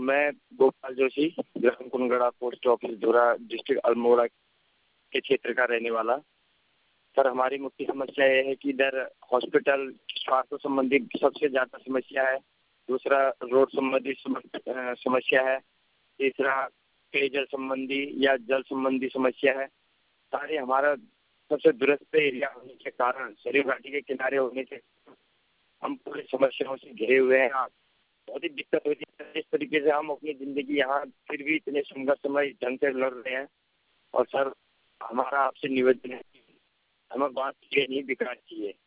मैं गोपाल जोशी, ग्राम Kungada, post office Dhura, district Almora के क्षेत्र का रहने वाला। सर, हमारी मुख्य समस्या ये है कि इधर हॉस्पिटल, स्वास्थ्य संबंधी सबसे ज़्यादा समस्या है। दूसरा, रोड संबंधी समस्या है। तीसरा, पेयजल संबंधी या जल संबंधी समस्या है। सारे हमारा सबसे दूरस्थ एरिया होने के कारण, सरयू घाटी के किनारे होने से हम पूरी समस्याओं से घिरे हुए हैं। बहुत ही दिक्कत होती है। जिस तरीके से हम अपनी ज़िंदगी यहाँ फिर भी इतने संघर्षमय ढंग से लड़ रहे हैं। और सर, हमारा आपसे निवेदन है कि हमें बात ये नहीं बिगाड़ चाहिए।